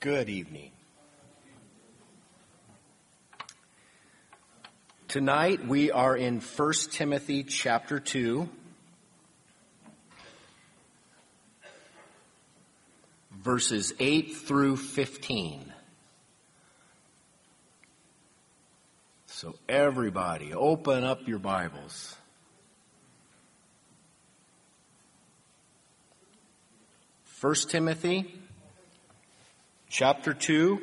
Good evening. Tonight we are in 1 Timothy chapter 2, verses 8 through 15. So everybody, open up your Bibles. First Timothy chapter 2,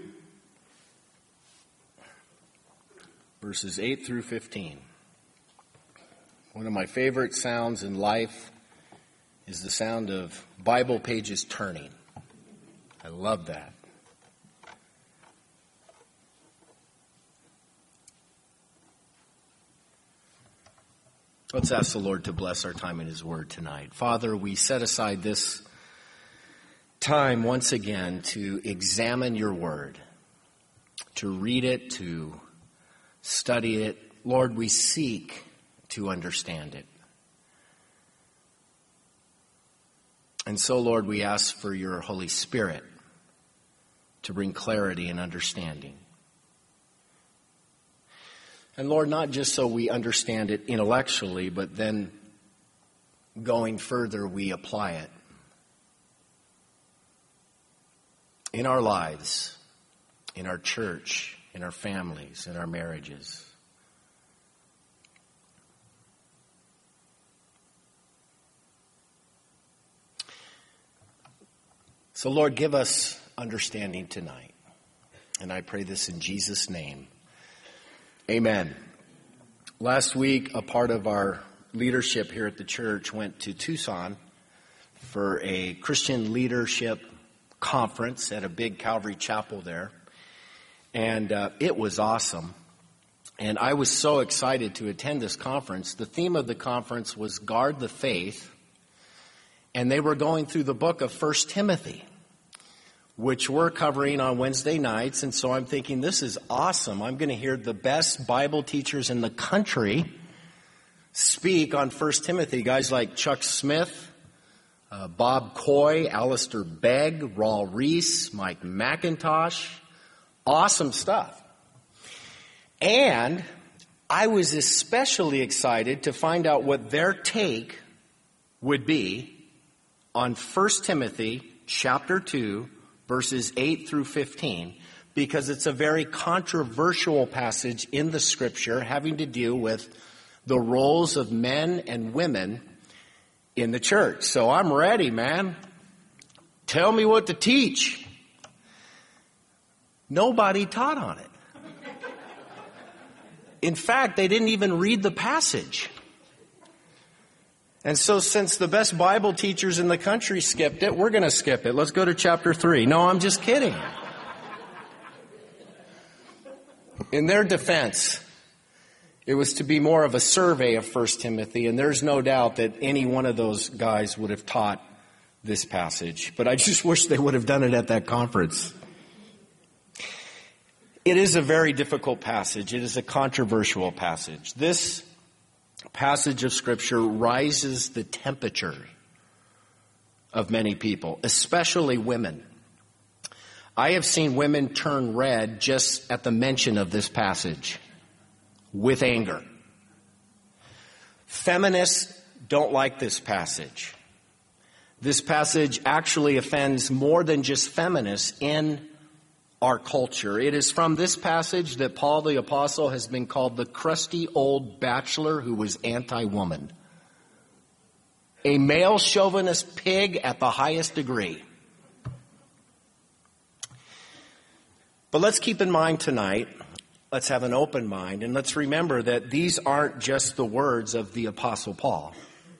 verses 8 through 15. One of my favorite sounds in life is the sound of Bible pages turning. I love that. Let's ask the Lord to bless our time in His Word tonight. Father, we set aside this time once again to examine your Word, to read it, to study it. Lord, we seek to understand it. And so, Lord, we ask for your Holy Spirit to bring clarity and understanding. And Lord, not just so we understand it intellectually, but then going further, we apply it in our lives, in our church, in our families, in our marriages. So, Lord, give us understanding tonight. And I pray this in Jesus' name. Amen. Last week, a part of our leadership here at the church went to Tucson for a Christian leadership conference at a big Calvary chapel there. And it was awesome. And I was so excited to attend this conference. The theme of the conference was Guard the Faith. And they were going through the book of 1 Timothy, which we're covering on Wednesday nights. And so I'm thinking, this is awesome. I'm going to hear the best Bible teachers in the country speak on 1 Timothy. Guys like Chuck Smith, Bob Coy, Alistair Begg, Raul Reese, Mike McIntosh. Awesome stuff. And I was especially excited to find out what their take would be on 1 Timothy chapter 2, verses 8 through 15, because it's a very controversial passage in the Scripture having to do with the roles of men and women in the church. So I'm ready, man. Tell me what to teach. Nobody taught on it. In fact, they didn't even read the passage. And so since the best Bible teachers in the country skipped it, we're going to skip it. Let's go to chapter 3. No, I'm just kidding. In their defense, it was to be more of a survey of 1 Timothy, and there's no doubt that any one of those guys would have taught this passage. But I just wish they would have done it at that conference. It is a very difficult passage. It is a controversial passage. This passage of Scripture rises the temperature of many people, especially women. I have seen women turn red just at the mention of this passage with anger. Feminists don't like this passage. This passage actually offends more than just feminists in our culture. It is from this passage that Paul the Apostle has been called the crusty old bachelor who was anti-woman. A male chauvinist pig at the highest degree. But let's keep in mind tonight, let's have an open mind, and let's remember that these aren't just the words of the Apostle Paul.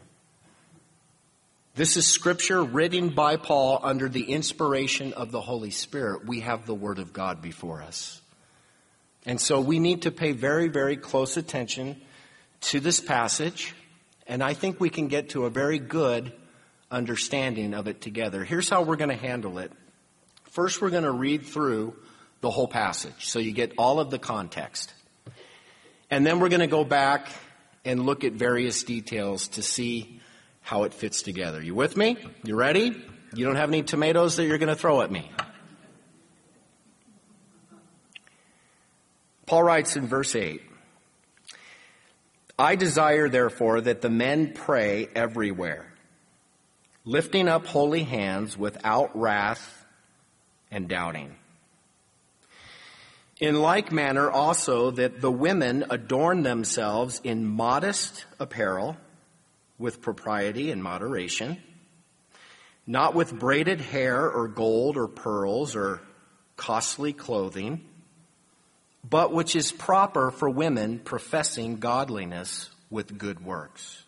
This is Scripture written by Paul under the inspiration of the Holy Spirit. We have the Word of God before us. And so we need to pay very, very close attention to this passage, and I think we can get to a very good understanding of it together. Here's how we're going to handle it. First, we're going to read through the whole passage, so you get all of the context. And then we're going to go back and look at various details to see how it fits together. You with me? You ready? You don't have any tomatoes that you're going to throw at me? Paul writes in verse 8, I desire, therefore, that the men pray everywhere, lifting up holy hands without wrath and doubting. In like manner also that the women adorn themselves in modest apparel with propriety and moderation, not with braided hair or gold or pearls or costly clothing, but which is proper for women professing godliness with good works.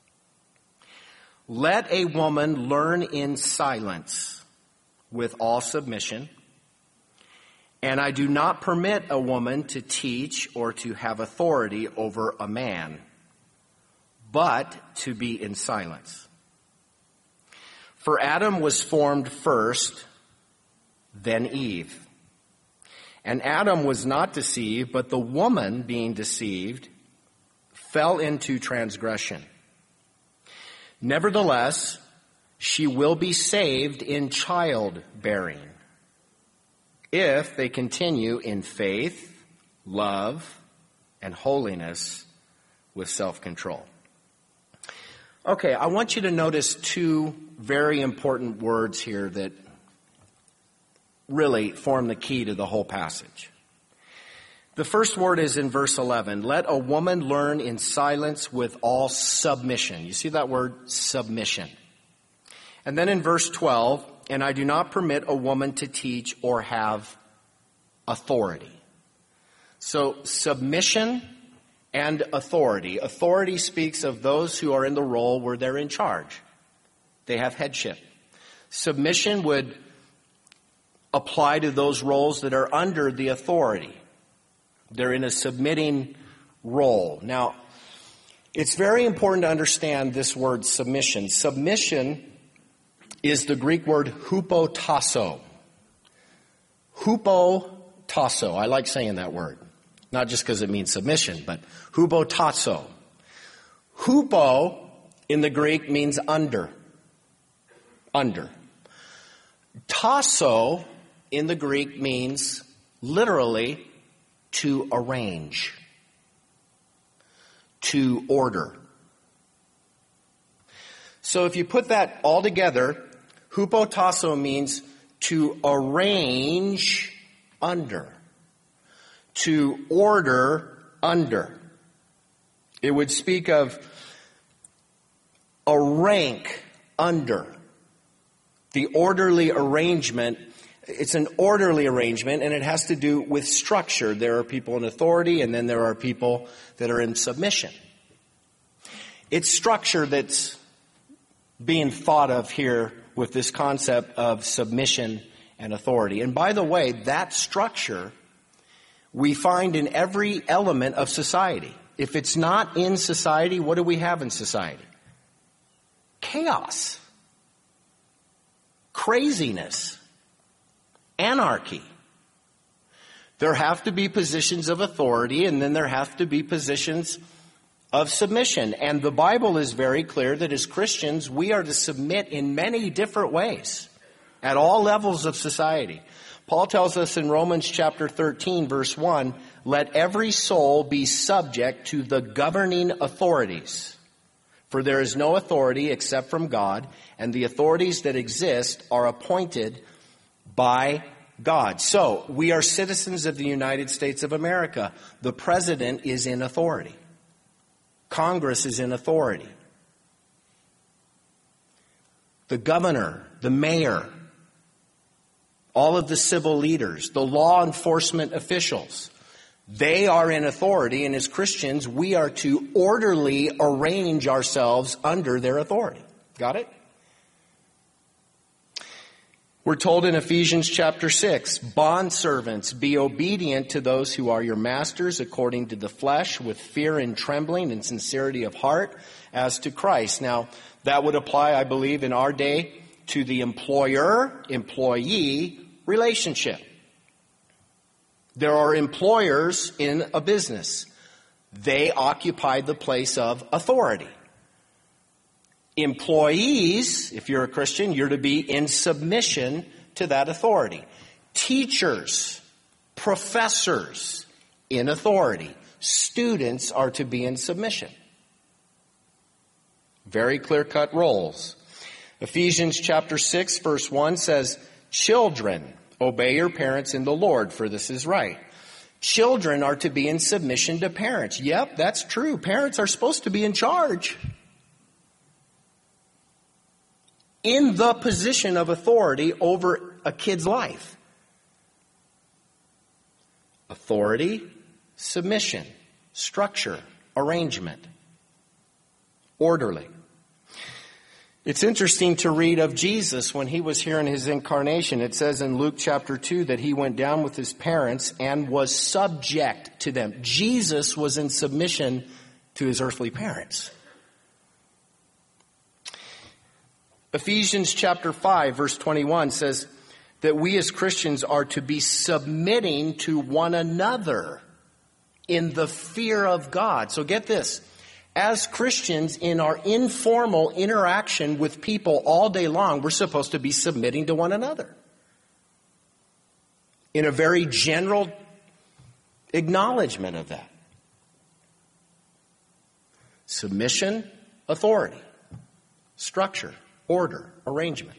Let a woman learn in silence with all submission. And I do not permit a woman to teach or to have authority over a man, but to be in silence. For Adam was formed first, then Eve. And Adam was not deceived, but the woman, being deceived, fell into transgression. Nevertheless, she will be saved in childbearing, if they continue in faith, love, and holiness with self-control. Okay, I want you to notice two very important words here that really form the key to the whole passage. The first word is in verse 11. Let a woman learn in silence with all submission. You see that word, submission. And then in verse 12, and I do not permit a woman to teach or have authority. So submission and authority. Authority speaks of those who are in the role where they're in charge. They have headship. Submission would apply to those roles that are under the authority. They're in a submitting role. Now, it's very important to understand this word submission. Submission is the Greek word hupotasso. Hupotasso. I like saying that word. Not just because it means submission, but hupotasso. Hupo in the Greek means under. Under. Tasso in the Greek means literally to arrange, to order. So if you put that all together, hupotasso means to arrange under, to order under. It would speak of a rank under. The orderly arrangement, it's an orderly arrangement, and it has to do with structure. There are people in authority, and then there are people that are in submission. It's structure that's being thought of here with this concept of submission and authority. And by the way, that structure we find in every element of society. If it's not in society, what do we have in society? Chaos. Craziness. Anarchy. There have to be positions of authority, and then there have to be positions of submission. And the Bible is very clear that as Christians, we are to submit in many different ways at all levels of society. Paul tells us in Romans chapter 13, verse 1, let every soul be subject to the governing authorities. For there is no authority except from God, and the authorities that exist are appointed by God. So, we are citizens of the United States of America. The president is in authority. Congress is in authority. The governor, the mayor, all of the civil leaders, the law enforcement officials, they are in authority, and as Christians, we are to orderly arrange ourselves under their authority. Got it? We're told in Ephesians chapter 6, bondservants, be obedient to those who are your masters according to the flesh, with fear and trembling and sincerity of heart, as to Christ. Now, that would apply, I believe, in our day to the employer-employee relationship. There are employers in a business. They occupy the place of authority. Employees, if you're a Christian, you're to be in submission to that authority. Teachers, professors, in authority. Students are to be in submission. Very clear-cut roles. Ephesians chapter 6, verse 1 says, "Children, obey your parents in the Lord, for this is right." Children are to be in submission to parents. Yep, that's true. Parents are supposed to be in charge. In the position of authority over a kid's life. Authority, submission, structure, arrangement, orderly. It's interesting to read of Jesus when he was here in his incarnation. It says in Luke chapter 2 that he went down with his parents and was subject to them. Jesus was in submission to his earthly parents. Ephesians chapter 5 verse 21 says that we as Christians are to be submitting to one another in the fear of God. So get this. As Christians, in our informal interaction with people all day long, we're supposed to be submitting to one another. In a very general acknowledgement of that. Submission, authority, structure, order, arrangement.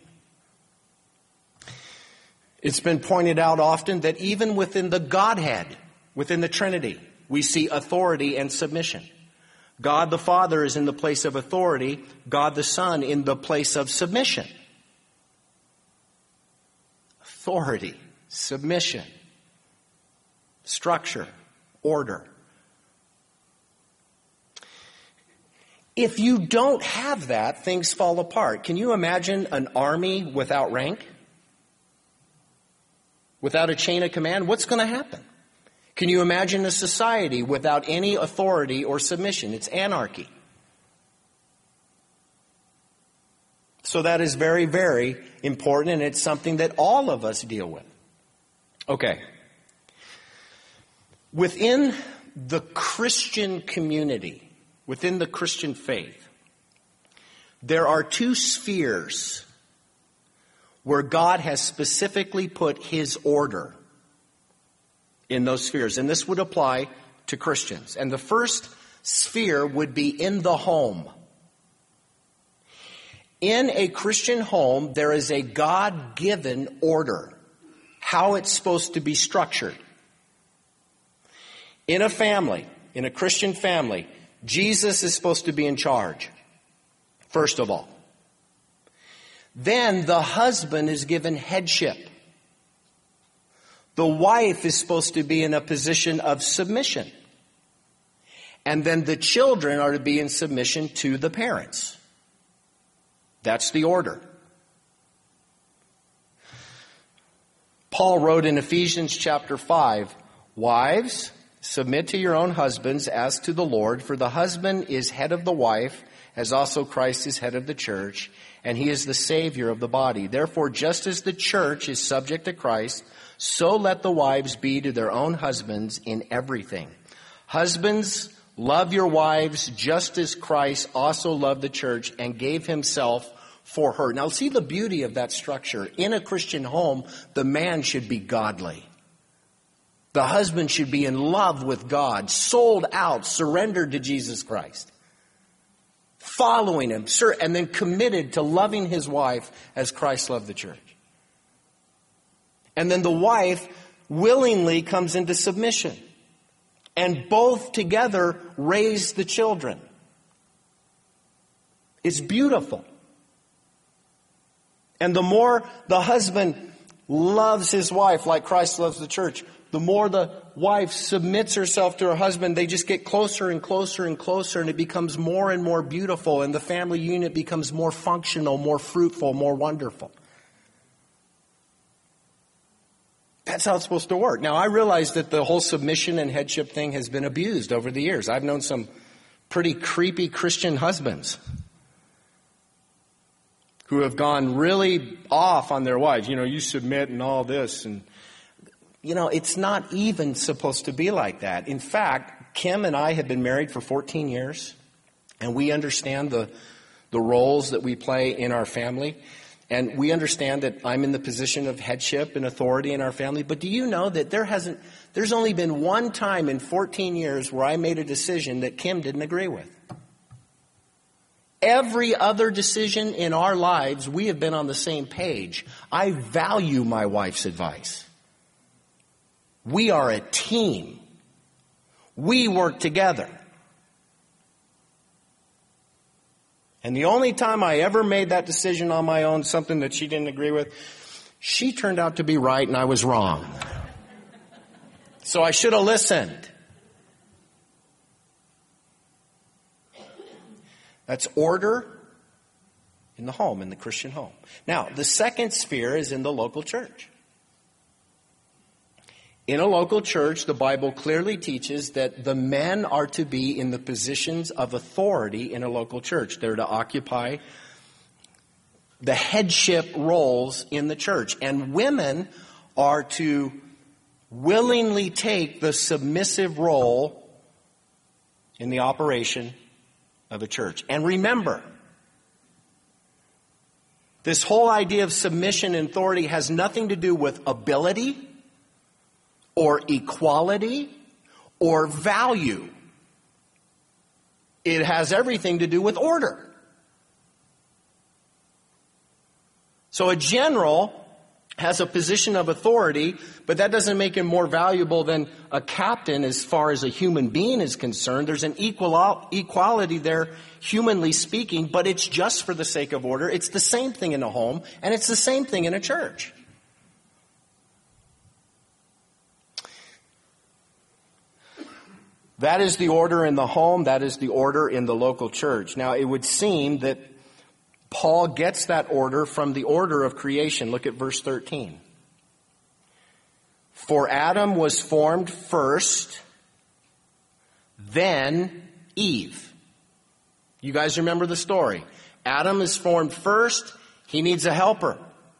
It's been pointed out often that even within the Godhead, within the Trinity, we see authority and submission. God the Father is in the place of authority. God the Son in the place of submission. Authority, submission, structure, order. If you don't have that, things fall apart. Can you imagine an army without rank? Without a chain of command? What's going to happen? Can you imagine a society without any authority or submission? It's anarchy. So that is very, very important, and it's something that all of us deal with. Okay. Within the Christian community, within the Christian faith, there are two spheres where God has specifically put His order in those spheres. And this would apply to Christians. And the first sphere would be in the home. In a Christian home, there is a God-given order, how it's supposed to be structured. In a family, in a Christian family, Jesus is supposed to be in charge, first of all. Then the husband is given headship. The wife is supposed to be in a position of submission. And then the children are to be in submission to the parents. That's the order. Paul wrote in Ephesians chapter 5, "Wives, submit to your own husbands as to the Lord, for the husband is head of the wife, as also Christ is head of the church, and he is the Savior of the body. Therefore, just as the church is subject to Christ, so let the wives be to their own husbands in everything. Husbands, love your wives just as Christ also loved the church and gave himself for her." Now see the beauty of that structure. In a Christian home, the man should be godly. The husband should be in love with God, sold out, surrendered to Jesus Christ, following him, and then committed to loving his wife as Christ loved the church. And then the wife willingly comes into submission. And both together raise the children. It's beautiful. And the more the husband loves his wife like Christ loves the church, the more the wife submits herself to her husband, they just get closer and closer and closer, and it becomes more and more beautiful, and the family unit becomes more functional, more fruitful, more wonderful. That's how it's supposed to work. Now, I realize that the whole submission and headship thing has been abused over the years. I've known some pretty creepy Christian husbands who have gone really off on their wives. You know, you submit and all this. And, you know, it's not even supposed to be like that. In fact, Kim and I have been married for 14 years, and we understand the roles that we play in our family. And we understand that I'm in the position of headship and authority in our family. But do you know that there's only been one time in 14 years where I made a decision that Kim didn't agree with. Every other decision in our lives, we have been on the same page. I value my wife's advice. We are a team. We work together. And the only time I ever made that decision on my own, something that she didn't agree with, she turned out to be right and I was wrong. So I should have listened. That's order in the home, in the Christian home. Now, the second sphere is in the local church. In a local church, the Bible clearly teaches that the men are to be in the positions of authority in a local church. They're to occupy the headship roles in the church. And women are to willingly take the submissive role in the operation of a church. And remember, this whole idea of submission and authority has nothing to do with ability or equality or value. It has everything to do with order. So a general has a position of authority, but that doesn't make him more valuable than a captain as far as a human being is concerned. There's an equality there, humanly speaking, but it's just for the sake of order. It's the same thing in a home, and it's the same thing in a church. That is the order in the home. That is the order in the local church. Now, it would seem that Paul gets that order from the order of creation. Look at verse 13. For Adam was formed first, then Eve. You guys remember the story. Adam is formed first. He needs a helper.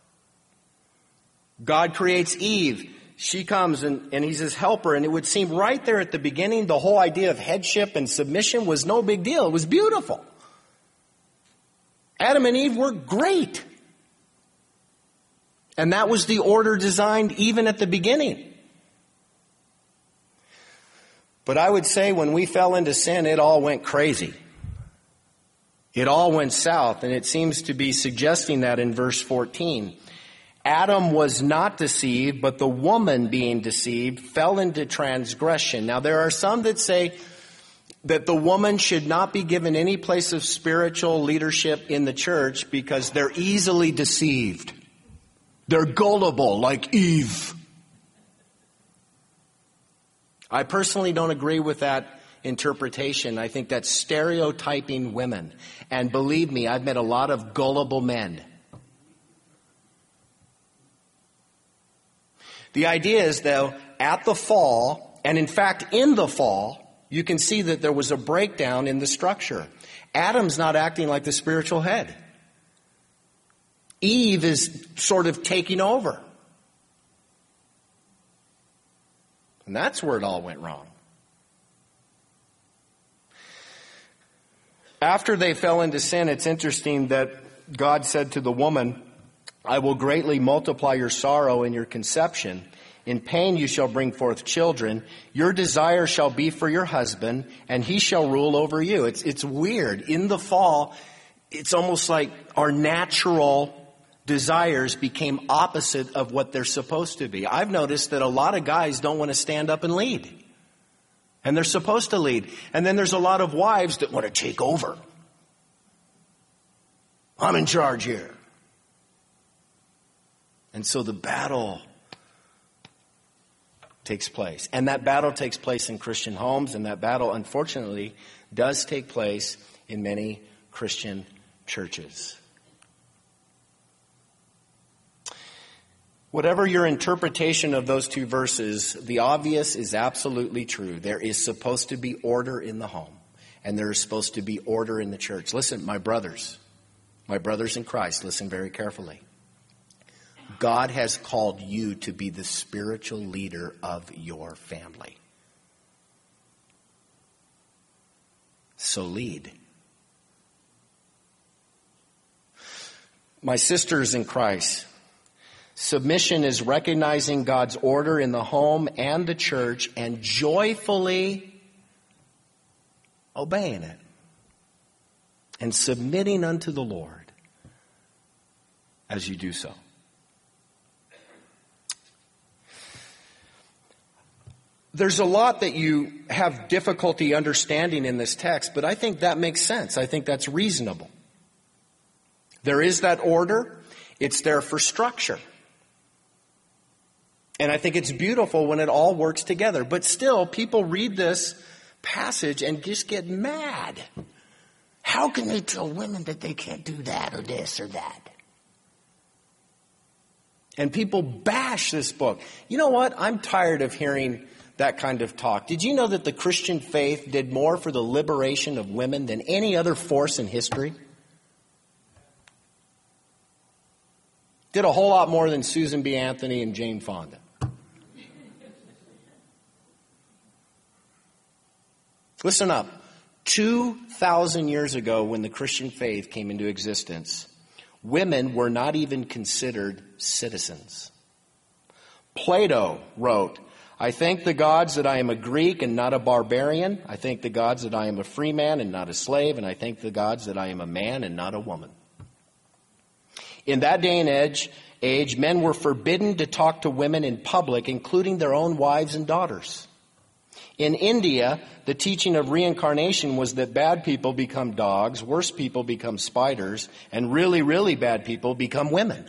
God creates Eve. She comes and he's his helper. And it would seem right there at the beginning, the whole idea of headship and submission was no big deal. It was beautiful. Adam and Eve were great. And that was the order designed even at the beginning. But I would say when we fell into sin, it all went crazy. It all went south, and it seems to be suggesting that in verse 14. Adam was not deceived, but the woman being deceived fell into transgression. Now there are some that say that the woman should not be given any place of spiritual leadership in the church because they're easily deceived. They're gullible like Eve. I personally don't agree with that interpretation. I think that's stereotyping women. And believe me, I've met a lot of gullible men. The idea is, though, at the fall, and in fact in the fall, you can see that there was a breakdown in the structure. Adam's not acting like the spiritual head. Eve is sort of taking over. And that's where it all went wrong. After they fell into sin, it's interesting that God said to the woman, I will greatly multiply your sorrow and your conception. In pain you shall bring forth children. Your desire shall be for your husband, and he shall rule over you. It's weird. In the fall, it's almost like our natural desires became opposite of what they're supposed to be. I've noticed that a lot of guys don't want to stand up and lead. And they're supposed to lead. And then there's a lot of wives that want to take over. I'm in charge here. And so the battle takes place. And that battle takes place in Christian homes, and that battle, unfortunately, does take place in many Christian churches. Whatever your interpretation of those two verses, the obvious is absolutely true. There is supposed to be order in the home, and there is supposed to be order in the church. Listen, my brothers in Christ, listen very carefully. God has called you to be the spiritual leader of your family. So lead. My sisters in Christ, submission is recognizing God's order in the home and the church and joyfully obeying it and submitting unto the Lord as you do so. There's a lot that you have difficulty understanding in this text, but I think that makes sense. I think that's reasonable. There is that order. It's there for structure. And I think it's beautiful when it all works together. But still, people read this passage and just get mad. How can they tell women that they can't do that or this or that? And people bash this book. You know what? I'm tired of hearing that kind of talk. Did you know that the Christian faith did more for the liberation of women than any other force in history? Did a whole lot more than Susan B. Anthony and Jane Fonda. Listen up. 2,000 years ago, when the Christian faith came into existence, women were not even considered citizens. Plato wrote, I thank the gods that I am a Greek and not a barbarian. I thank the gods that I am a free man and not a slave. And I thank the gods that I am a man and not a woman. In that day and age, men were forbidden to talk to women in public, including their own wives and daughters. In India, the teaching of reincarnation was that bad people become dogs, worse people become spiders, and really, really bad people become women.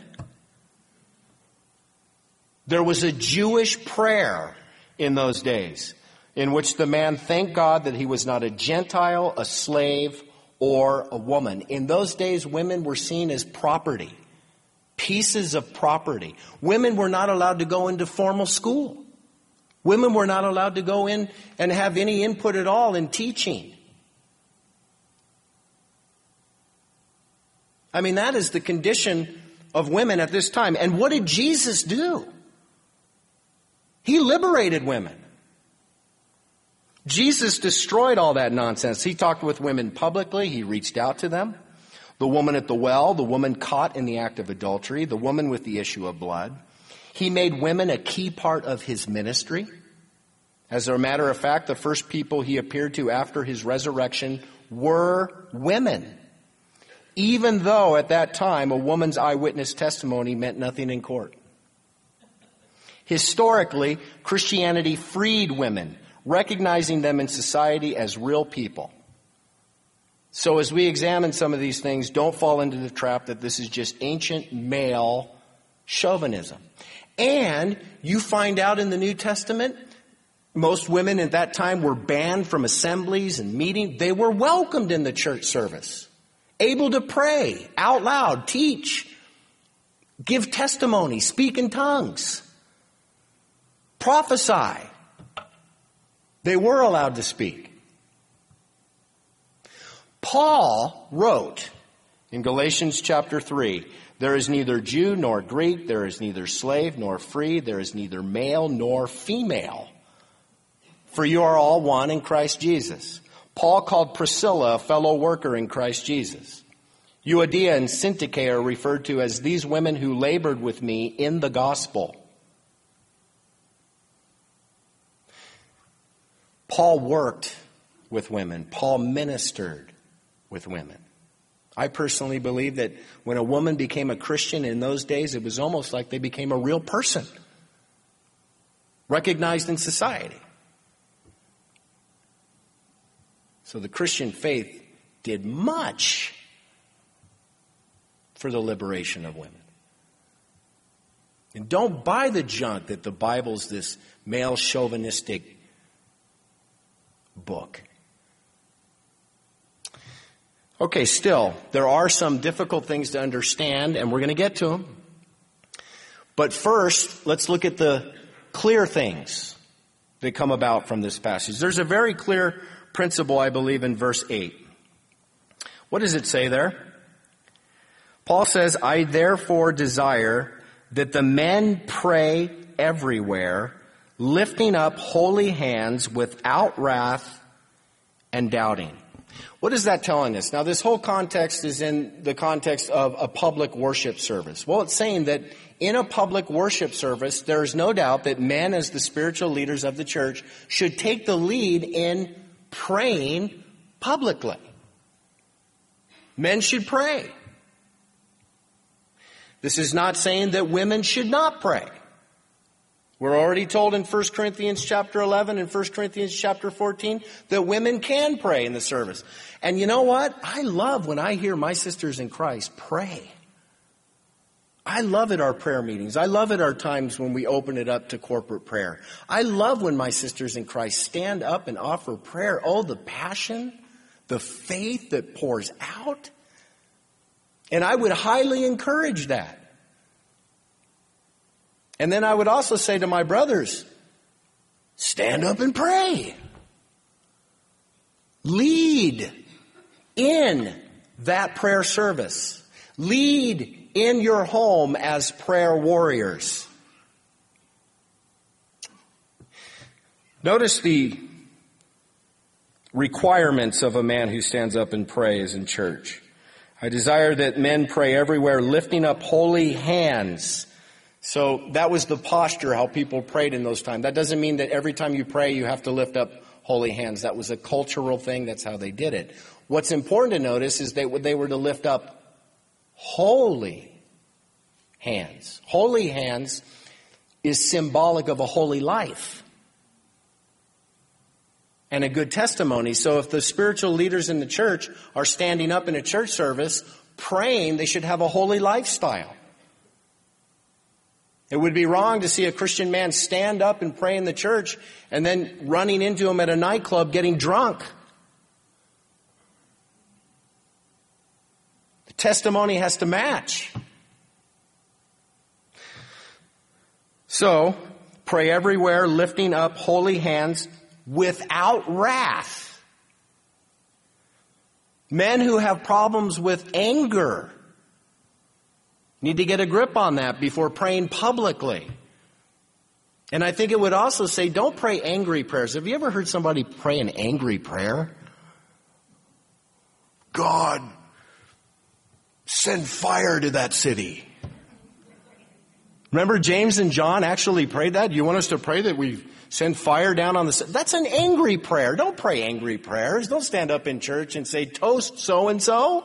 There was a Jewish prayer in those days in which the man thanked God that he was not a Gentile, a slave, or a woman. In those days, women were seen as property, pieces of property. Women were not allowed to go into formal school. Women were not allowed to go in and have any input at all in teaching. I mean, that is the condition of women at this time. And what did Jesus do? He liberated women. Jesus destroyed all that nonsense. He talked with women publicly. He reached out to them. The woman at the well, the woman caught in the act of adultery, the woman with the issue of blood. He made women a key part of his ministry. As a matter of fact, the first people he appeared to after his resurrection were women. Even though at that time a woman's eyewitness testimony meant nothing in court. Historically, Christianity freed women, recognizing them in society as real people. So as we examine some of these things, don't fall into the trap that this is just ancient male chauvinism. And you find out in the New Testament, most women at that time were banned from assemblies and meetings. They were welcomed in the church service, able to pray out loud, teach, give testimony, speak in tongues, prophesy. They were allowed to speak. Paul wrote in Galatians chapter 3, there is neither Jew nor Greek, there is neither slave nor free, there is neither male nor female, for you are all one in Christ Jesus. Paul called Priscilla a fellow worker in Christ Jesus. Euodia and Syntyche are referred to as these women who labored with me in the gospel. Paul worked with women. Paul ministered with women. I personally believe that when a woman became a Christian in those days, it was almost like they became a real person, recognized in society. So the Christian faith did much for the liberation of women. And don't buy the junk that the Bible's this male chauvinistic book. Okay, still, there are some difficult things to understand, and we're going to get to them. But first, let's look at the clear things that come about from this passage. There's a very clear principle, I believe, in verse 8. What does it say there? Paul says, I therefore desire that the men pray everywhere, lifting up holy hands without wrath and doubting. What is that telling us? Now, this whole context is in the context of a public worship service. Well, it's saying that in a public worship service, there is no doubt that men, as the spiritual leaders of the church, should take the lead in praying publicly. Men should pray. This is not saying that women should not pray. We're already told in 1 Corinthians chapter 11 and 1 Corinthians chapter 14 that women can pray in the service. And you know what? I love when I hear my sisters in Christ pray. I love at our prayer meetings. I love at our times when we open it up to corporate prayer. I love when my sisters in Christ stand up and offer prayer. Oh, the passion, the faith that pours out. And I would highly encourage that. And then I would also say to my brothers, stand up and pray. Lead in that prayer service. Lead in your home as prayer warriors. Notice the requirements of a man who stands up and prays in church. I desire that men pray everywhere, lifting up holy hands. So that was the posture, how people prayed in those times. That doesn't mean that every time you pray you have to lift up holy hands. That was a cultural thing. That's how they did it. What's important to notice is they were to lift up holy hands. Holy hands is symbolic of a holy life and a good testimony. So if the spiritual leaders in the church are standing up in a church service praying, they should have a holy lifestyle. It would be wrong to see a Christian man stand up and pray in the church and then running into him at a nightclub getting drunk. The testimony has to match. So, pray everywhere, lifting up holy hands without wrath. Men who have problems with anger need to get a grip on that before praying publicly. And I think it would also say, don't pray angry prayers. Have you ever heard somebody pray an angry prayer? God, send fire to that city. Remember James and John actually prayed that? You want us to pray that we send fire down on the city? That's an angry prayer. Don't pray angry prayers. Don't stand up in church and say, toast so-and-so.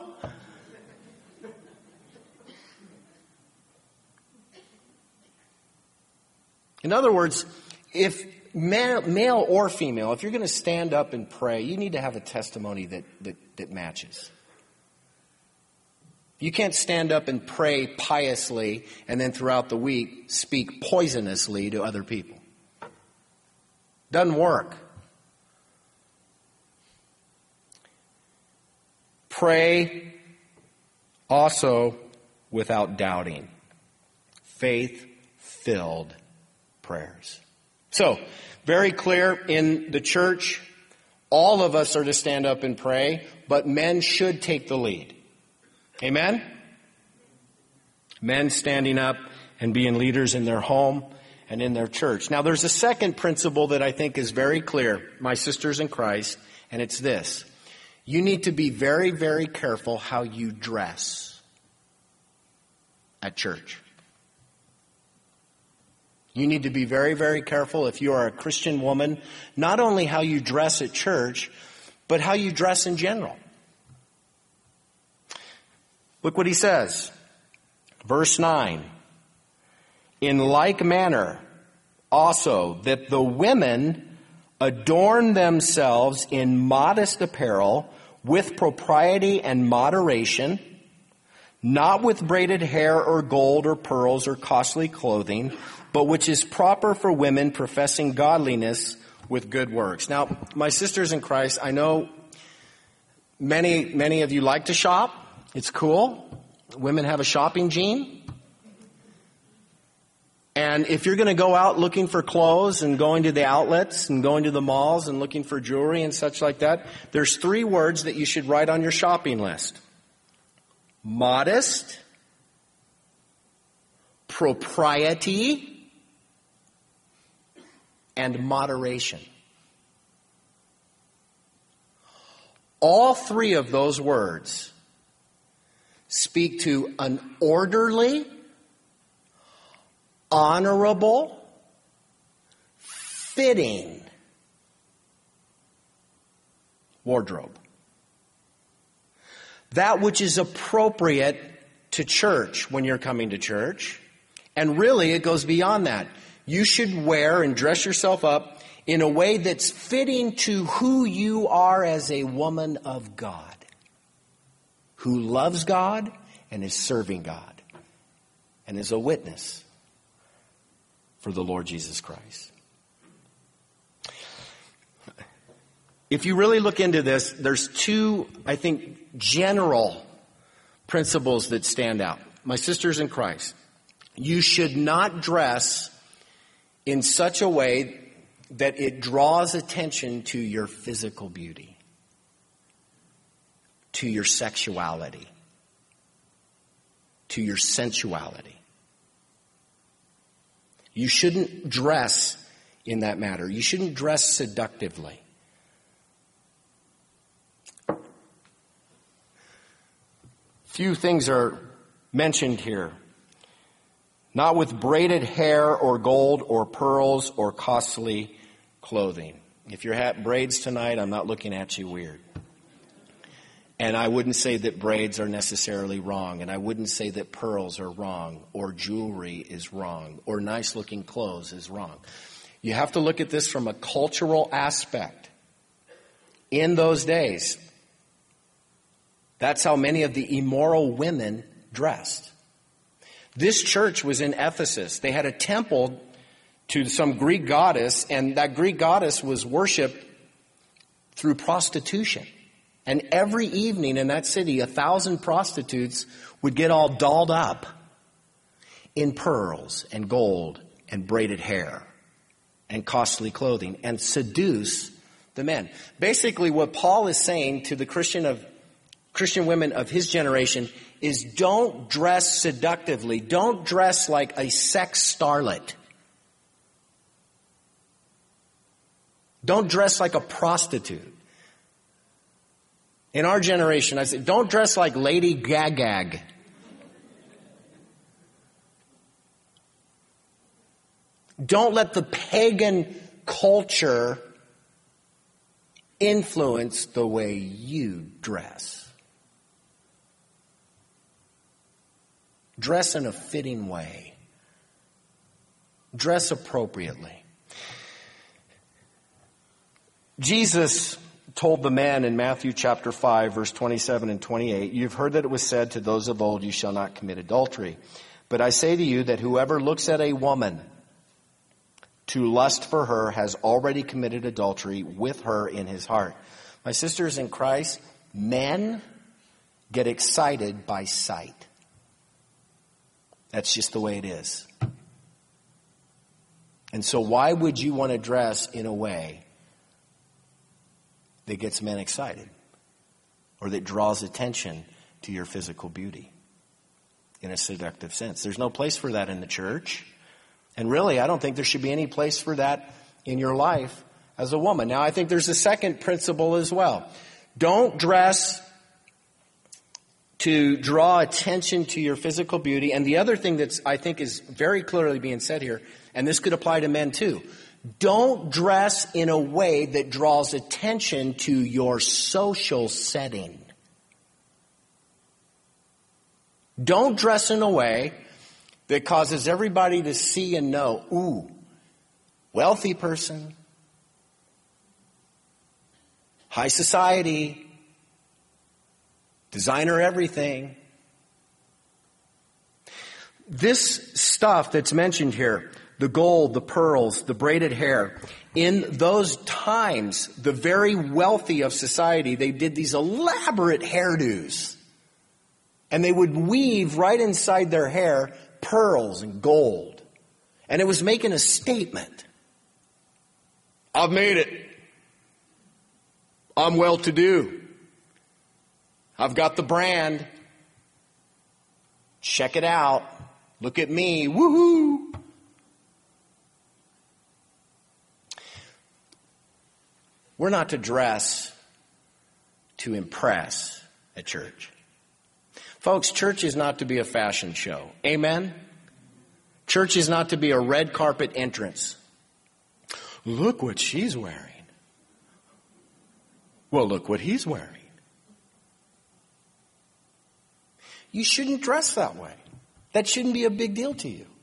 In other words, if male or female, if you're going to stand up and pray, you need to have a testimony that matches. You can't stand up and pray piously and then throughout the week speak poisonously to other people. Doesn't work. Pray also without doubting. Faith-filled prayers. So, very clear in the church, all of us are to stand up and pray, but men should take the lead. Amen? Men standing up and being leaders in their home and in their church. Now, there's a second principle that I think is very clear, my sisters in Christ, and it's this. You need to be very, very careful how you dress at church. You need to be very, very careful if you are a Christian woman, not only how you dress at church, but how you dress in general. Look what he says. Verse 9. In like manner, also, that the women adorn themselves in modest apparel, with propriety and moderation, not with braided hair or gold or pearls or costly clothing, but which is proper for women professing godliness with good works. Now, my sisters in Christ, I know many of you like to shop. It's cool. Women have a shopping gene. And if you're going to go out looking for clothes and going to the outlets and going to the malls and looking for jewelry and such like that, there's 3 words that you should write on your shopping list. Modest, propriety, and moderation. All three of those words speak to an orderly, honorable, fitting wardrobe. That which is appropriate to church when you're coming to church. And really, it goes beyond that. You should wear and dress yourself up in a way that's fitting to who you are as a woman of God, who loves God and is serving God, and is a witness for the Lord Jesus Christ. If you really look into this, there's two, I think, general principles that stand out. My sisters in Christ, you should not dress in such a way that it draws attention to your physical beauty, to your sexuality, to your sensuality. You shouldn't dress in that matter. You shouldn't dress seductively. Few things are mentioned here. Not with braided hair or gold or pearls or costly clothing. If you're at braids tonight, I'm not looking at you weird. And I wouldn't say that braids are necessarily wrong. And I wouldn't say that pearls are wrong or jewelry is wrong or nice looking clothes is wrong. You have to look at this from a cultural aspect. In those days, that's how many of the immoral women dressed. This church was in Ephesus. They had a temple to some Greek goddess, and that Greek goddess was worshipped through prostitution. And every evening in that city, 1,000 prostitutes would get all dolled up in pearls and gold and braided hair and costly clothing and seduce the men. Basically, what Paul is saying to the Christian women of his generation is don't dress seductively. Don't dress like a sex starlet. Don't dress like a prostitute. In our generation, I say, don't dress like Lady Gagag. Don't let the pagan culture influence the way you dress. Dress in a fitting way. Dress appropriately. Jesus told the man in Matthew chapter 5, verse 27 and 28, "You've heard that it was said to those of old, you shall not commit adultery. But I say to you that whoever looks at a woman to lust for her has already committed adultery with her in his heart." My sisters in Christ, men get excited by sight. That's just the way it is. And so why would you want to dress in a way that gets men excited or that draws attention to your physical beauty in a seductive sense? There's no place for that in the church. And really, I don't think there should be any place for that in your life as a woman. Now, I think there's a second principle as well. Don't dress to draw attention to your physical beauty. And the other thing that's, I think, is very clearly being said here, and this could apply to men too, don't dress in a way that draws attention to your social setting. Don't dress in a way that causes everybody to see and know, ooh, wealthy person, high society, designer everything. This stuff that's mentioned here, the gold, the pearls, the braided hair, in those times, the very wealthy of society, they did these elaborate hairdos. And they would weave right inside their hair pearls and gold. And it was making a statement. I've made it. I'm well-to-do. I've got the brand. Check it out. Look at me. Woohoo! We're not to dress to impress at church. Folks, church is not to be a fashion show. Amen? Church is not to be a red carpet entrance. Look what she's wearing. Well, look what he's wearing. You shouldn't dress that way. That shouldn't be a big deal to you.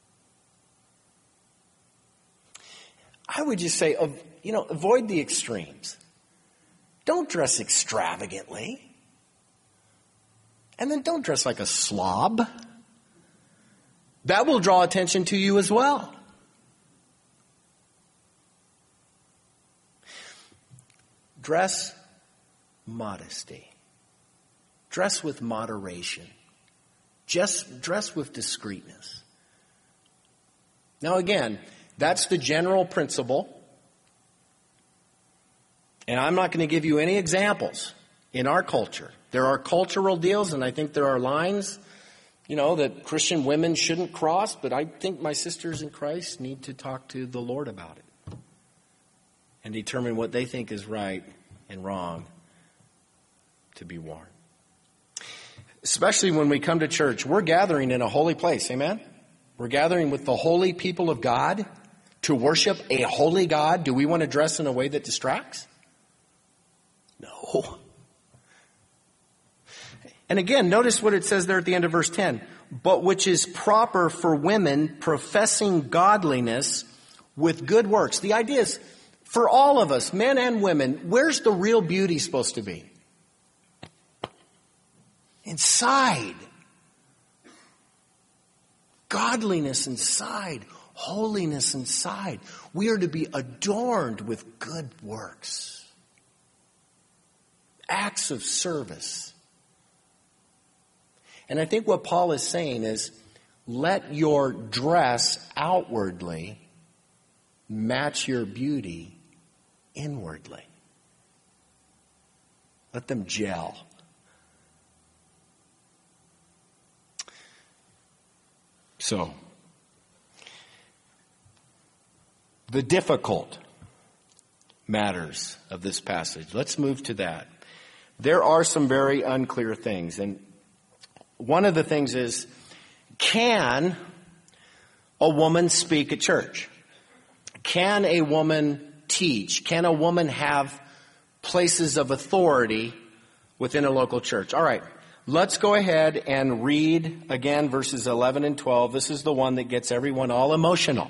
I would just say, avoid the extremes. Don't dress extravagantly. And then don't dress like a slob. That will draw attention to you as well. Dress modesty. Dress with moderation. Just dress with discreetness. Now again, that's the general principle. And I'm not going to give you any examples in our culture. There are cultural deals, and I think there are lines, that Christian women shouldn't cross, but I think my sisters in Christ need to talk to the Lord about it and determine what they think is right and wrong to be worn. Especially when we come to church, we're gathering in a holy place, amen? We're gathering with the holy people of God to worship a holy God. Do we want to dress in a way that distracts? No. And again, notice what it says there at the end of verse 10. But which is proper for women professing godliness with good works. The idea is, for all of us, men and women, where's the real beauty supposed to be? Inside. Godliness inside. Holiness inside. We are to be adorned with good works. Acts of service. And I think what Paul is saying is, let your dress outwardly match your beauty inwardly. Let them gel. So, the difficult matters of this passage. Let's move to that. There are some very unclear things, and one of the things is, can a woman speak at church? Can a woman teach? Can a woman have places of authority within a local church? All right, let's go ahead and read again verses 11 and 12. This is the one that gets everyone all emotional.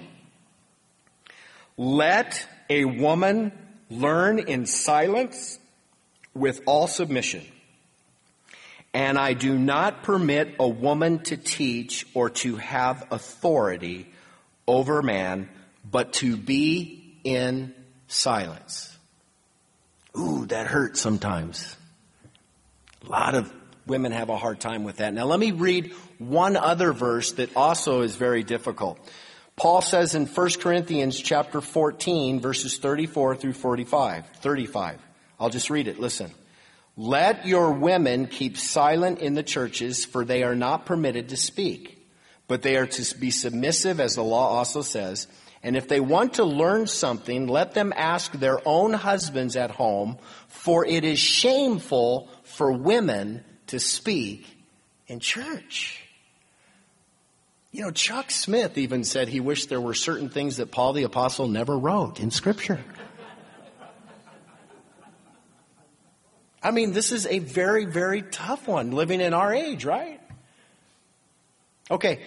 Let a woman learn in silence with all submission. And I do not permit a woman to teach or to have authority over man, but to be in silence. Ooh, that hurts sometimes. A lot of women have a hard time with that. Now let me read one other verse that also is very difficult. Paul says in 1 Corinthians chapter 14, verses 34 through 35. I'll just read it. Listen. Let your women keep silent in the churches, for they are not permitted to speak, but they are to be submissive, as the law also says. And if they want to learn something, let them ask their own husbands at home, for it is shameful for women to speak in church. Chuck Smith even said he wished there were certain things that Paul the Apostle never wrote in Scripture. I mean, this is a very, very tough one, living in our age, right? Okay.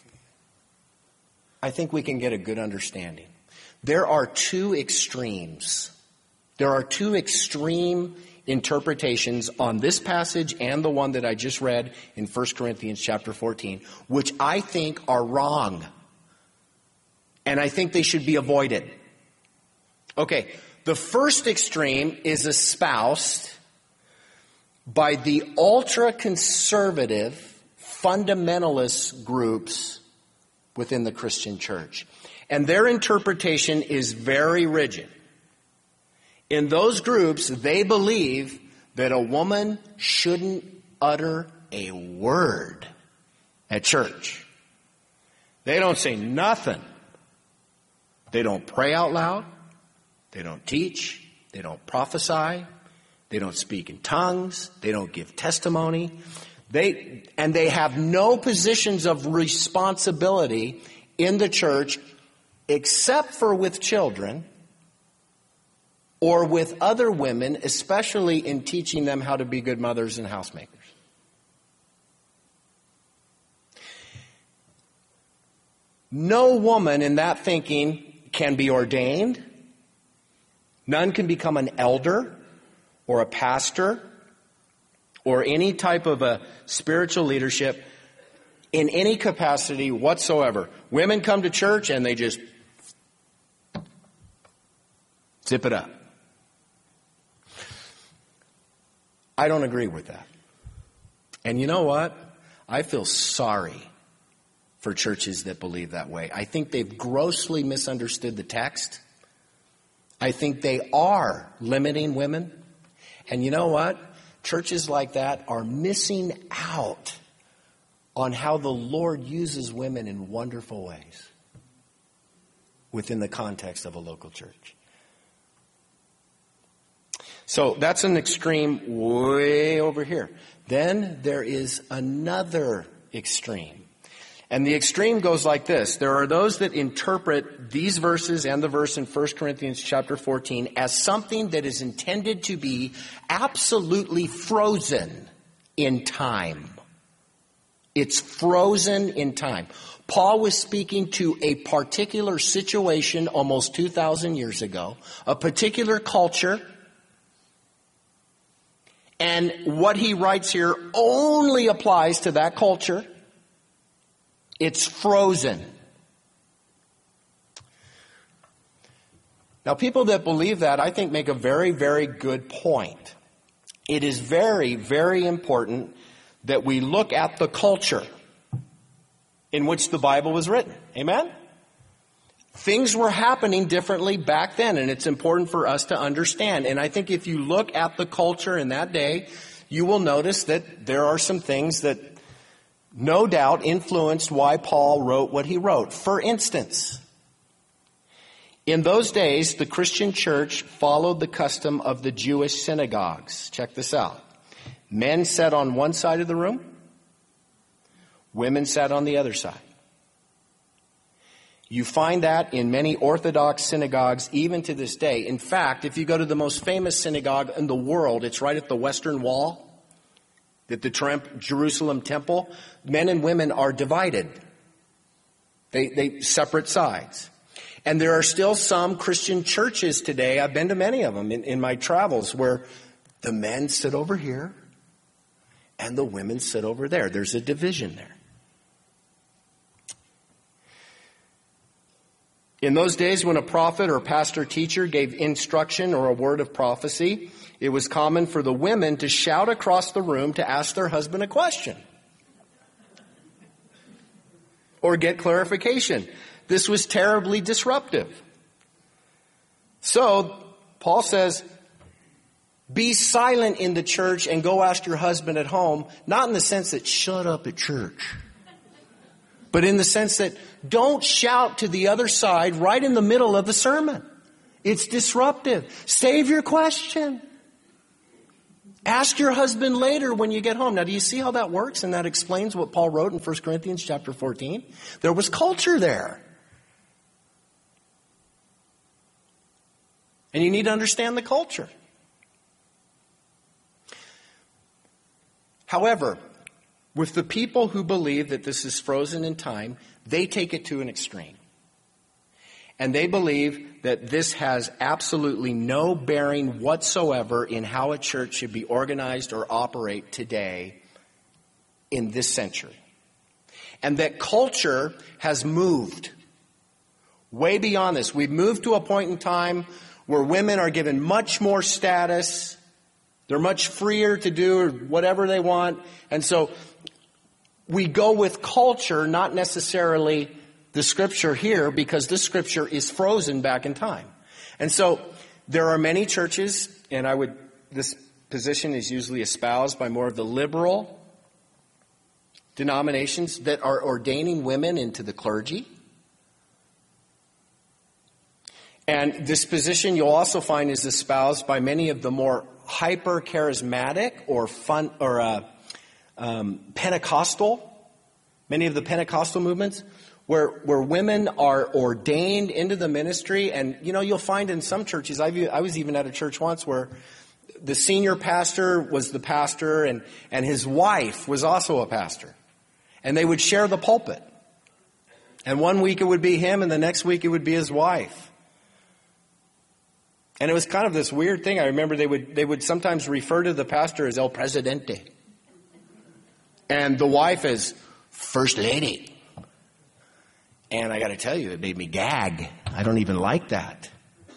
I think we can get a good understanding. There are two extremes. There are two extreme interpretations on this passage and the one that I just read in 1 Corinthians chapter 14, which I think are wrong. And I think they should be avoided. Okay. The first extreme is espoused by the ultra-conservative fundamentalist groups within the Christian church. And their interpretation is very rigid. In those groups, they believe that a woman shouldn't utter a word at church. They don't say nothing. They don't pray out loud. They don't teach. They don't prophesy. They don't speak in tongues. They don't give testimony. They have no positions of responsibility in the church except for with children or with other women, especially in teaching them how to be good mothers and housemakers. No woman in that thinking can be ordained. None can become an elder or a pastor or any type of a spiritual leadership in any capacity whatsoever. Women come to church and they just zip it up. I don't agree with that. And you know what? I feel sorry for churches that believe that way. I think they've grossly misunderstood the text. I think they are limiting women. And you know what? Churches like that are missing out on how the Lord uses women in wonderful ways within the context of a local church. So that's an extreme way over here. Then there is another extreme. And the extreme goes like this. There are those that interpret these verses and the verse in 1 Corinthians chapter 14 as something that is intended to be absolutely frozen in time. It's frozen in time. Paul was speaking to a particular situation almost 2,000 years ago, a particular culture. And what he writes here only applies to that culture. It's frozen. Now, people that believe that, I think, make a very, very good point. It is very, very important that we look at the culture in which the Bible was written. Amen? Things were happening differently back then, and it's important for us to understand. And I think if you look at the culture in that day, you will notice that there are some things that no doubt influenced why Paul wrote what he wrote. For instance, in those days, the Christian church followed the custom of the Jewish synagogues. Check this out. Men sat on one side of the room. Women sat on the other side. You find that in many Orthodox synagogues even to this day. In fact, if you go to the most famous synagogue in the world, it's right at the Western Wall, at the Jerusalem temple. Men and women are divided. They separate sides. And there are still some Christian churches today, I've been to many of them in my travels, where the men sit over here and the women sit over there. There's a division there. In those days, when a prophet or pastor teacher gave instruction or a word of prophecy, it was common for the women to shout across the room to ask their husband a question or get clarification. This was terribly disruptive. So, Paul says, be silent in the church and go ask your husband at home, not in the sense that shut up at church, but in the sense that don't shout to the other side right in the middle of the sermon. It's disruptive. Save your question. Ask your husband later when you get home. Now, do you see how that works? And that explains what Paul wrote in 1 Corinthians chapter 14. There was culture there. And you need to understand the culture. However, with the people who believe that this is frozen in time, they take it to an extreme. And they believe that this has absolutely no bearing whatsoever in how a church should be organized or operate today in this century. And that culture has moved way beyond this. We've moved to a point in time where women are given much more status. They're much freer to do whatever they want. And so we go with culture, not necessarily the scripture here, because the scripture is frozen back in time. And so there are many churches, and this position is usually espoused by more of the liberal denominations that are ordaining women into the clergy. And this position you'll also find is espoused by many of the more hyper charismatic or fun or Pentecostal. Many of the Pentecostal movements where women are ordained into the ministry. And, you'll find in some churches, I was even at a church once where the senior pastor was the pastor and his wife was also a pastor. And they would share the pulpit. And one week it would be him and the next week it would be his wife. And it was kind of this weird thing. I remember they would sometimes refer to the pastor as El Presidente. And the wife as First Lady. And I got to tell you, it made me gag. I don't even like that.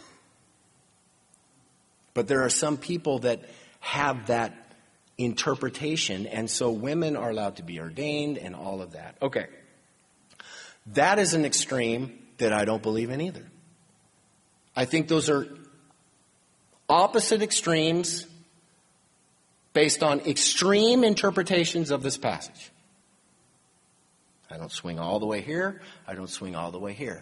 But there are some people that have that interpretation, and so women are allowed to be ordained and all of that. Okay. That is an extreme that I don't believe in either. I think those are opposite extremes based on extreme interpretations of this passage. I don't swing all the way here. I don't swing all the way here.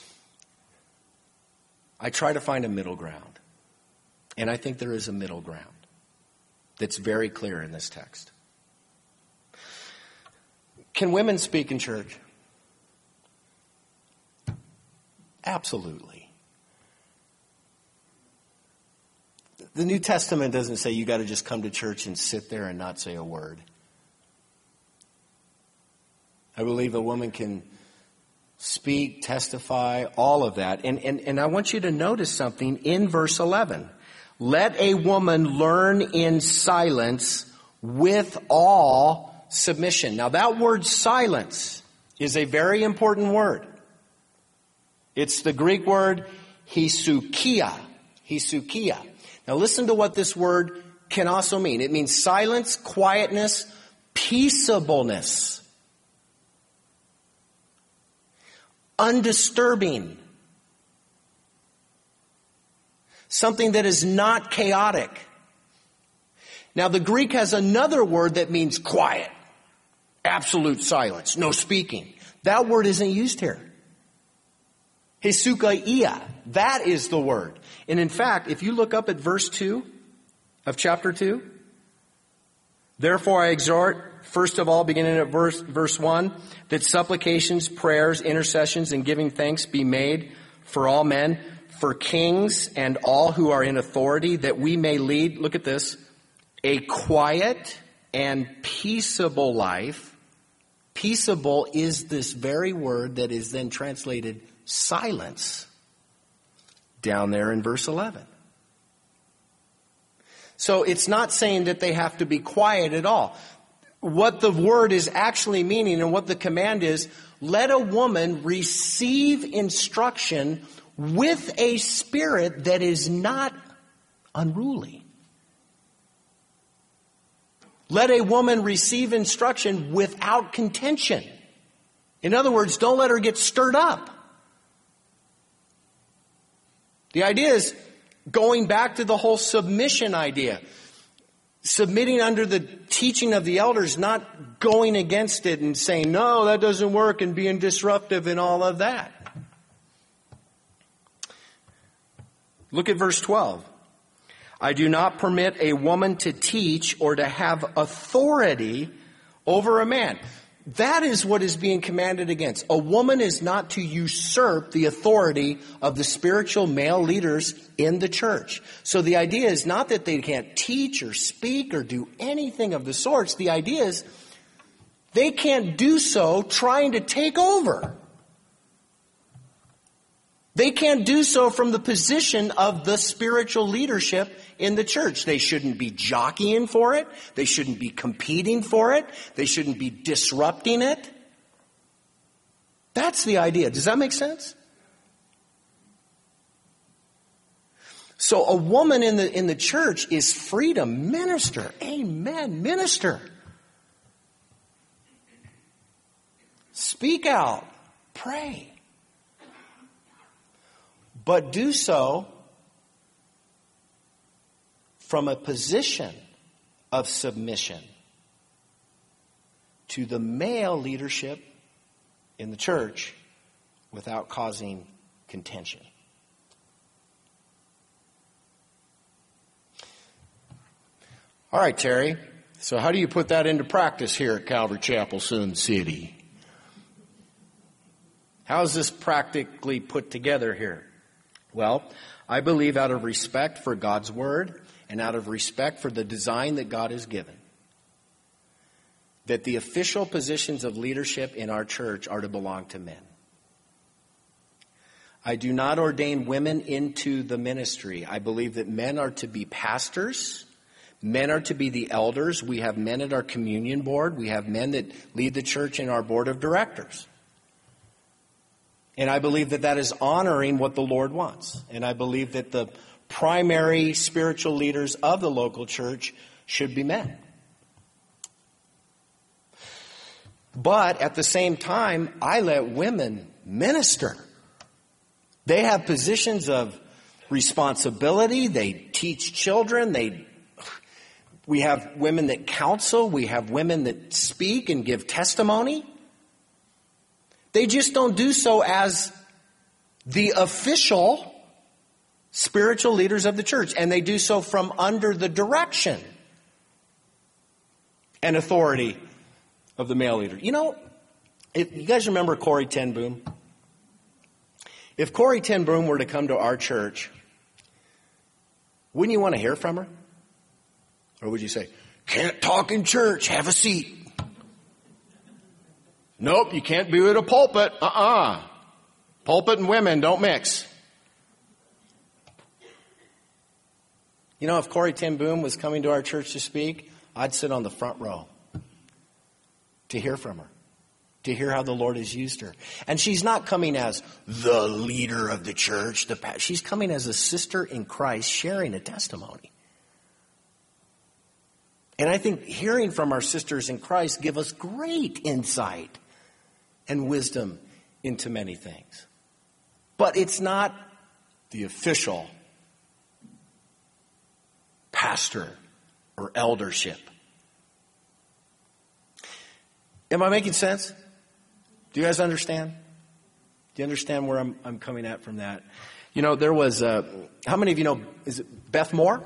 I try to find a middle ground. And I think there is a middle ground that's very clear in this text. Can women speak in church? Absolutely. The New Testament doesn't say you got to just come to church and sit there and not say a word. I believe a woman can speak, testify, all of that. And I want you to notice something in verse 11. Let a woman learn in silence with all submission. Now that word silence is a very important word. It's the Greek word hisukia. Hisukia. Now listen to what this word can also mean. It means silence, quietness, peaceableness. Undisturbing. Something that is not chaotic. Now the Greek has another word that means quiet. Absolute silence. No speaking. That word isn't used here. Hisukaia. That is the word. And in fact, if you look up at verse 2 of chapter 2, therefore I exhort, first of all, beginning at verse 1, that supplications, prayers, intercessions, and giving thanks be made for all men, for kings and all who are in authority, that we may lead, look at this, a quiet and peaceable life. Peaceable is this very word that is then translated silence down there in verse 11. So it's not saying that they have to be quiet at all. What the word is actually meaning and what the command is, let a woman receive instruction with a spirit that is not unruly. Let a woman receive instruction without contention. In other words, don't let her get stirred up. The idea is going back to the whole submission idea. Submitting under the teaching of the elders, not going against it and saying, no, that doesn't work, and being disruptive and all of that. Look at verse 12. I do not permit a woman to teach or to have authority over a man. That is what is being commanded against. A woman is not to usurp the authority of the spiritual male leaders in the church. So the idea is not that they can't teach or speak or do anything of the sorts. The idea is they can't do so trying to take over. They can't do so from the position of the spiritual leadership in the church. They shouldn't be jockeying for it. They shouldn't be competing for it. They shouldn't be disrupting it. That's the idea. Does that make sense? So a woman in the church is free to minister. Amen. Minister. Speak out. Pray. But do so from a position of submission to the male leadership in the church without causing contention. All right, Terry. So how do you put that into practice here at Calvary Chapel, Sun City? How is this practically put together here? Well, I believe out of respect for God's Word and out of respect for the design that God has given, that the official positions of leadership in our church are to belong to men. I do not ordain women into the ministry. I believe that men are to be pastors. Men are to be the elders. We have men at our communion board. We have men that lead the church in our board of directors. And I believe that that is honoring what the Lord wants. And I believe that the primary spiritual leaders of the local church should be men. But at the same time, I let women minister. They have positions of responsibility. They teach children. We have women that counsel. We have women that speak and give testimony. They just don't do so as the official spiritual leaders of the church. And they do so from under the direction and authority of the male leader. You know, if you guys remember Corrie ten Boom? If Corrie ten Boom were to come to our church, wouldn't you want to hear from her? Or would you say, can't talk in church, have a seat? Nope, you can't be at a pulpit. Pulpit and women don't mix. You know, if Corrie ten Boom was coming to our church to speak, I'd sit on the front row to hear from her, to hear how the Lord has used her. And she's not coming as the leader of the church. She's coming as a sister in Christ, sharing a testimony. And I think hearing from our sisters in Christ give us great insight and wisdom into many things. But it's not the official pastor or eldership. Am I making sense? Do you guys understand? Do you understand where I'm coming at from that? You know, there was, how many of you know, is it Beth Moore?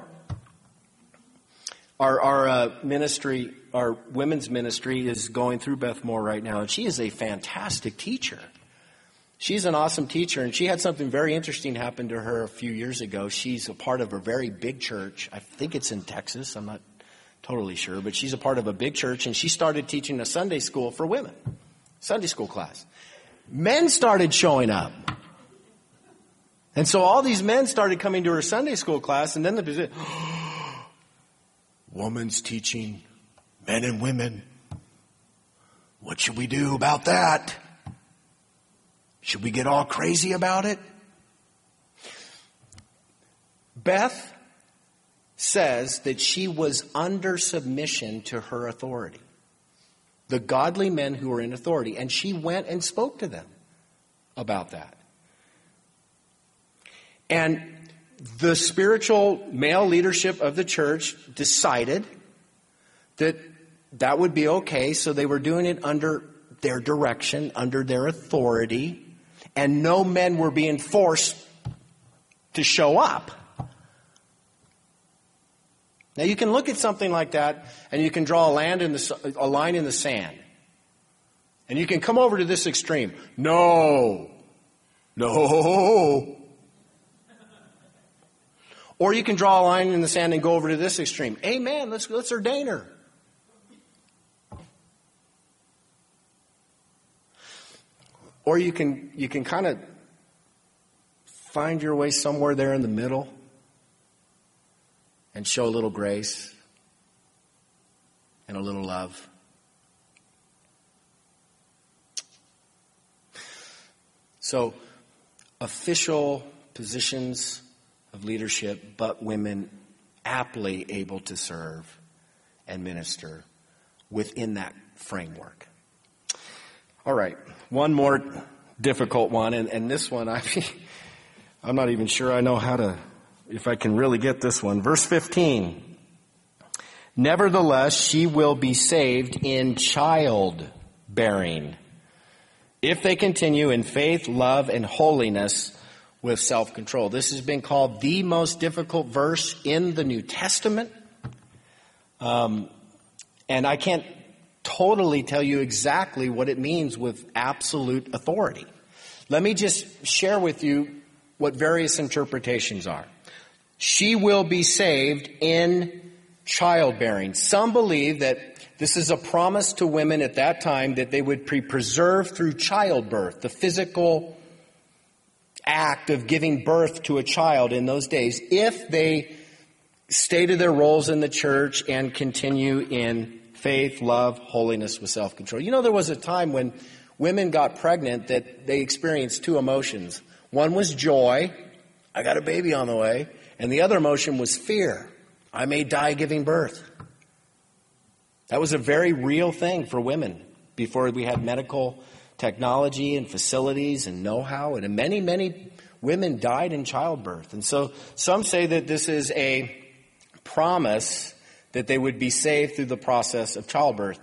Our ministry, our women's ministry is going through Beth Moore right now, and she is a fantastic teacher. She's an awesome teacher, and she had something very interesting happen to her a few years ago. She's a part of a very big church. I think it's in Texas. I'm not totally sure, but she's a part of a big church, and she started teaching a Sunday school for women, Sunday school class. Men started showing up. And so all these men started coming to her Sunday school class, and then the position, woman's teaching men and women. What should we do about that? Should we get all crazy about it? Beth says that she was under submission to her authority. The godly men who were in authority. And she went and spoke to them about that. And the spiritual male leadership of the church decided that that would be okay, so they were doing it under their direction, under their authority, and no men were being forced to show up. Now you can look at something like that and you can draw a line in the sand. And you can come over to this extreme. No. Or you can draw a line in the sand and go over to this extreme. Amen. Let's ordain her. Or you can kind of find your way somewhere there in the middle and show a little grace and a little love. So, official positions of leadership, but women aptly able to serve and minister within that framework. All right, one more difficult one, and this one, I'm not even sure I know if I can really get this one. Verse 15. Nevertheless, she will be saved in childbearing, if they continue in faith, love, and holiness with self-control. This has been called the most difficult verse in the New Testament. And I can't totally tell you exactly what it means with absolute authority. Let me just share with you what various interpretations are. She will be saved in childbearing. Some believe that this is a promise to women at that time that they would be preserved through childbirth, the physical act of giving birth to a child in those days, if they stay to their roles in the church and continue in faith, love, holiness with self-control. You know, there was a time when women got pregnant that they experienced two emotions. One was joy, I got a baby on the way, and the other emotion was fear. I may die giving birth. That was a very real thing for women before we had medical technology and facilities and know-how. And many, many women died in childbirth. And so some say that this is a promise that they would be saved through the process of childbirth.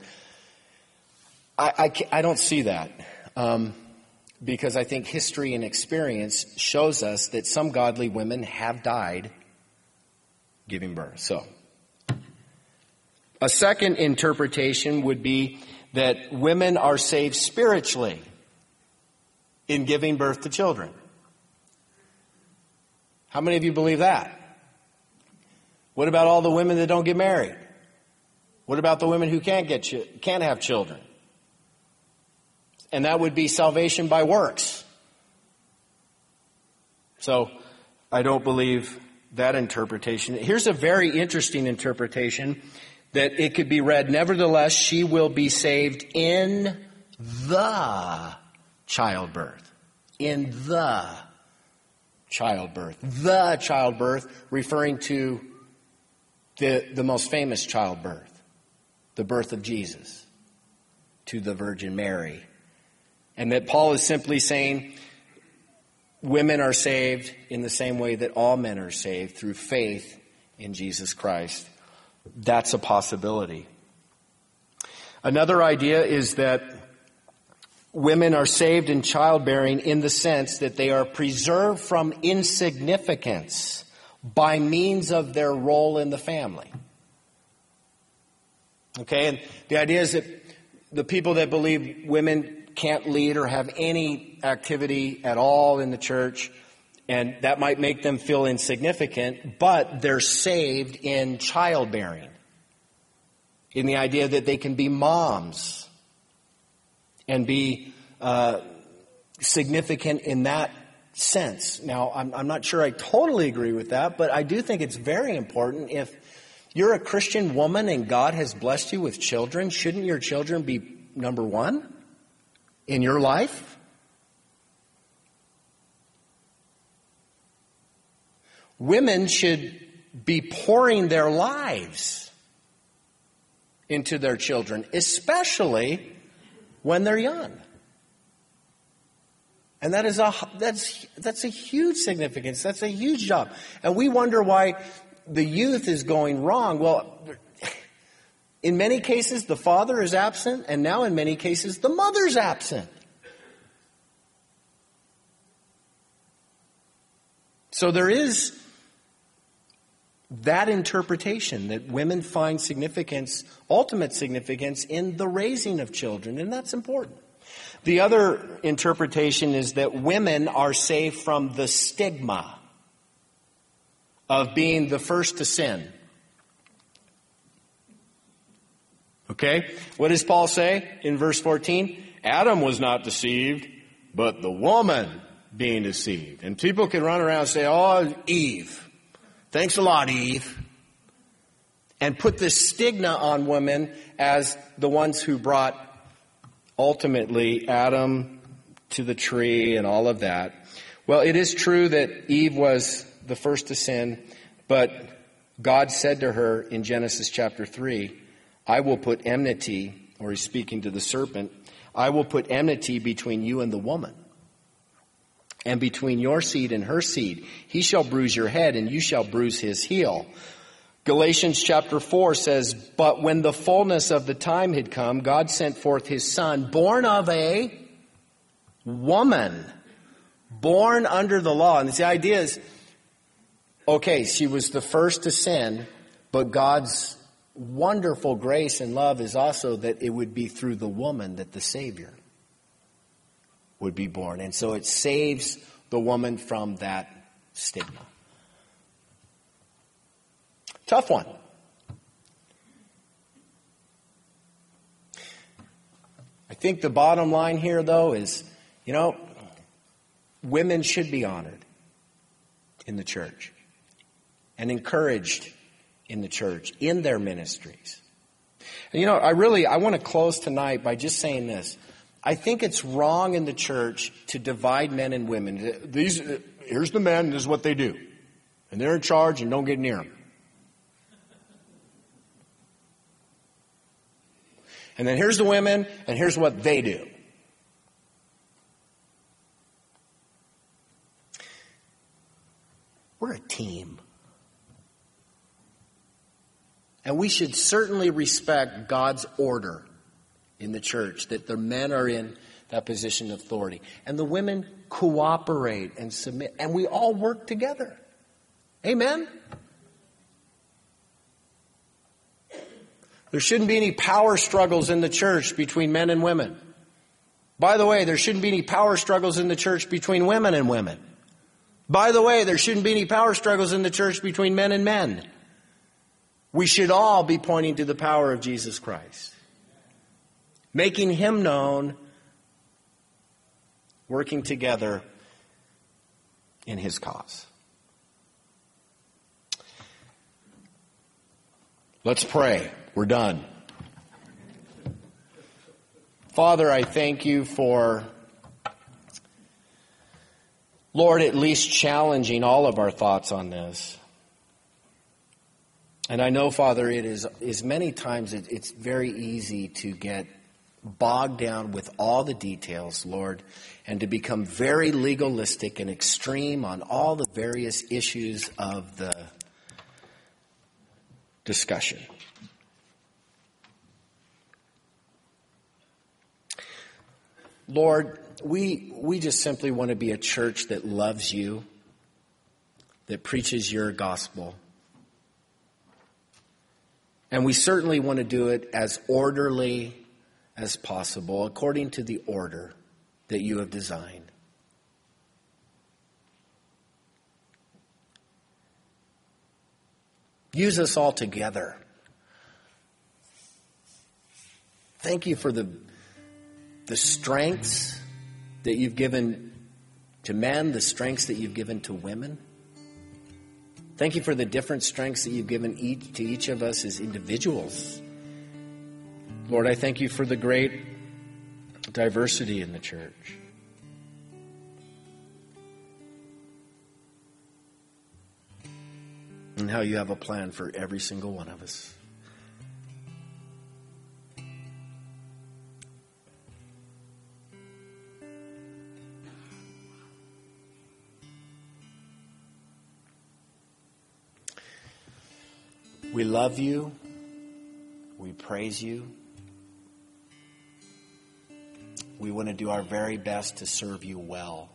I don't see that because I think history and experience shows us that some godly women have died giving birth. So, a second interpretation would be that women are saved spiritually in giving birth to children. How many of you believe that? What about all the women that don't get married? What about the women who can't have children? And that would be salvation by works. So, I don't believe that interpretation. Here's a very interesting interpretation that it could be read, nevertheless, she will be saved in the childbirth. In the childbirth. The childbirth, referring to the most famous childbirth, the birth of Jesus to the Virgin Mary. And that Paul is simply saying women are saved in the same way that all men are saved, through faith in Jesus Christ. That's a possibility. Another idea is that women are saved in childbearing in the sense that they are preserved from insignificance by means of their role in the family. Okay, and the idea is that the people that believe women can't lead or have any activity at all in the church, and that might make them feel insignificant, but they're saved in childbearing. In the idea that they can be moms and be significant in that sense. Now, I'm not sure I totally agree with that, but I do think it's very important. If you're a Christian woman and God has blessed you with children, shouldn't your children be number one in your life? Women should be pouring their lives into their children, especially when they're young. And that's a huge significance. That's a huge job. And we wonder why the youth is going wrong. Well, in many cases, the father is absent, and now in many cases, the mother's absent. So there is that interpretation that women find significance, ultimate significance, in the raising of children, and that's important. The other interpretation is that women are saved from the stigma of being the first to sin. Okay? What does Paul say in verse 14? Adam was not deceived, but the woman being deceived. And people can run around and say, oh, Eve. Thanks a lot, Eve. And put this stigma on women as the ones who brought ultimately Adam to the tree and all of that. Well, it is true that Eve was the first to sin, but God said to her in Genesis chapter 3, I will put enmity, or he's speaking to the serpent, I will put enmity between you and the woman, and between your seed and her seed. He shall bruise your head, and you shall bruise his heel. Galatians chapter 4 says, but when the fullness of the time had come, God sent forth his son, born of a woman, born under the law. And the idea is, okay, she was the first to sin, but God's wonderful grace and love is also that it would be through the woman that the Savior would be born. And so it saves the woman from that stigma. Tough one. I think the bottom line here, though, is, women should be honored in the church and encouraged in the church, in their ministries. And I want to close tonight by just saying this. I think it's wrong in the church to divide men and women. Here's the men, this is what they do. And they're in charge, and don't get near them. And then here's the women, and here's what they do. We're a team. And we should certainly respect God's order in the church, that the men are in that position of authority. And the women cooperate and submit. And we all work together. Amen? There shouldn't be any power struggles in the church between men and women. By the way, there shouldn't be any power struggles in the church between women and women. By the way, there shouldn't be any power struggles in the church between men and men. We should all be pointing to the power of Jesus Christ, making Him known, working together in His cause. Let's pray. We're done. Father, I thank you for, Lord, at least challenging all of our thoughts on this. And I know, Father, it is many times it's very easy to get bogged down with all the details, Lord, and to become very legalistic and extreme on all the various issues of the discussion. Lord, we just simply want to be a church that loves you, that preaches your gospel. And we certainly want to do it as orderly as possible, according to the order that you have designed. Use us all together. Thank you for the strengths that you've given to men, the strengths that you've given to women. Thank you for the different strengths that you've given to each of us as individuals. Lord, I thank you for the great diversity in the church. And how you have a plan for every single one of us. We love you. We praise you. We want to do our very best to serve you well,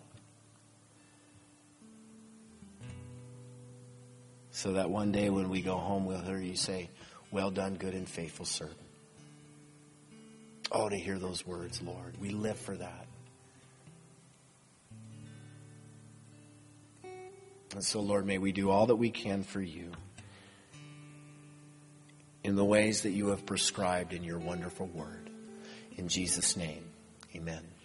so that one day when we go home, we'll hear you say, "Well done, good and faithful servant." Oh, to hear those words, Lord. We live for that. And so, Lord, may we do all that we can for you in the ways that you have prescribed in your wonderful word. In Jesus' name, amen.